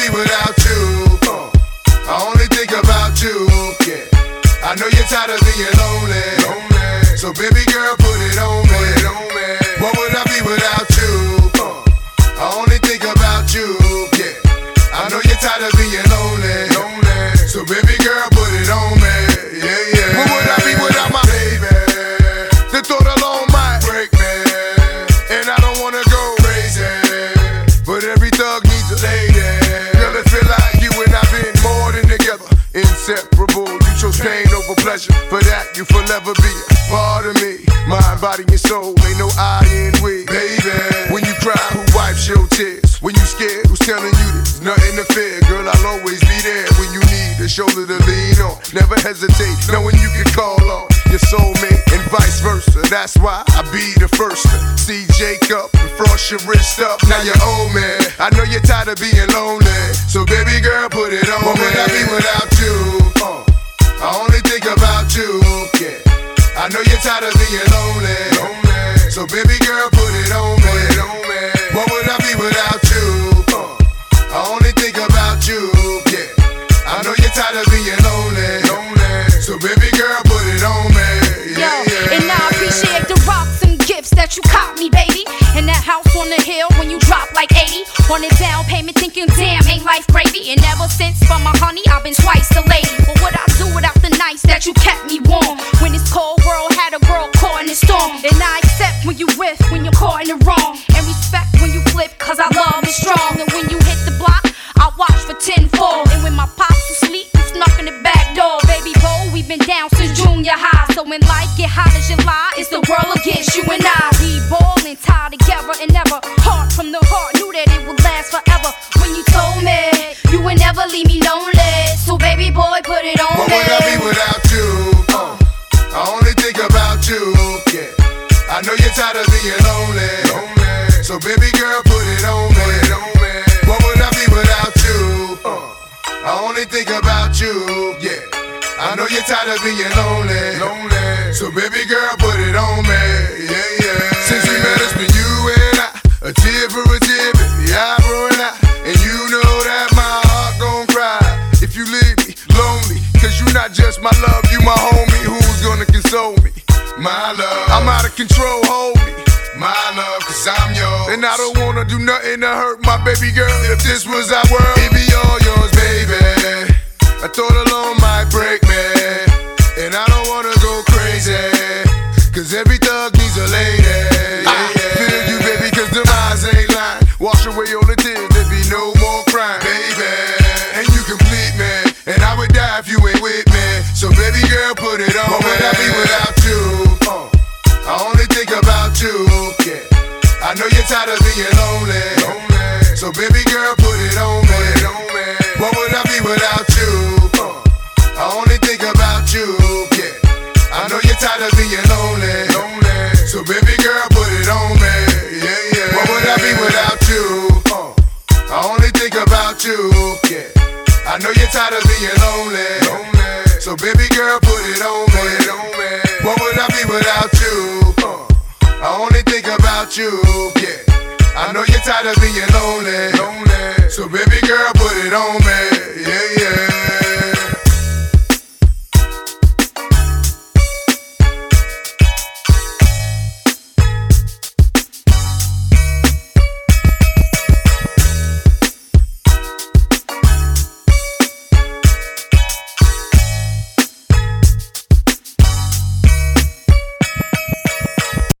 be without you? I only think about you. Yeah. I know you're tired of being lonely. So baby girl, put it on me. What would I be without you? I only think about you. Yeah. I know you're tired of being lonely. So baby girl, put it on me. Yeah. What would I be without my baby? The thought alone might break me, and I don't wanna go crazy, but every thug needs a lady. Girl, it feel like you and I been more than together, inseparable. You chose pain over pleasure. For that, you forever be a part of me. Mind, body, and soul, ain't no I in we. Baby, when you cry, who wipes your tears? When you scared, who's telling you there's nothing to fear? Girl, I'll always be there when you need a shoulder to lean on. Never hesitate, knowing you can call on your soulmate and vice versa. That's why I be the first to see Jacob and frost your wrist up. Now you're old man, I know you're tired of being lonely. So baby girl, put it on. What would I be without you? I only think about you. Yeah. I know you're tired of being lonely. So baby girl, put it on me. What would I be without you? I only think about you. Yeah. I know you're tired of being lonely. So baby girl, put it on me. Yeah. And I appreciate the rocks and gifts that you caught me, baby. And that house on the hill when you drop like 80 on a down payment, thinking damn, ain't life gravy. And ever since for my honey, I've been twice the lady. But what I do without the nights that you kept me warm? When this cold world had a girl caught in the storm. And I accept when you riff, when you're caught in the wrong. And respect when you flip, cause our love is strong. And when you hit the block, I watch for 10-4. And when my pops was asleep, you snuck in the back door. Baby boy, we've been down since junior high. So when life get hot as July, it's the world against you and I. We ballin', tied together and never heart from the heart. Knew that it would last forever. When you told me you would never leave me lonely. So baby boy, put it on me. What would I be without you? I only think about you. Yeah. I know you're tired of being lonely. So baby girl, put it on me. What would I be without you? I only think about you. Yeah. I know you're tired of being lonely. So baby girl, put it on me. Yeah. Since we met, it's been you and I, a tear for a tear, baby, eyebrow and I. And you know that my heart gon' cry if you leave me lonely. Cause you not just my love, you my homie. Who's gonna console me? My love, I'm out of control, hold me. My love, cause I'm yours. And I don't wanna do nothing to hurt my baby girl. If this was our world, it'd be all yours, baby. I thought alone might break me, and I don't wanna go crazy, cause every thug needs a lady. I feel you, baby, cause the eyes ain't lying. Wash away all the tears, there be no more crying, baby. And you complete me, and I would die if you ain't with me. So baby girl, put it on. What would I be without you? I only think about you. Yeah. I know you're tired of being lonely. So baby girl, put it on me. What would I be without you? I only think about you. Yeah. I know you're tired of being lonely. So baby girl, put it on me. Yeah. What would I be without you? I only think about you. Yeah. I know you're tired of being lonely. So baby girl, put it on me. What would I be without you? I only think about you. Yeah. I know you're tired of being lonely. So baby girl, put it on me. Yeah.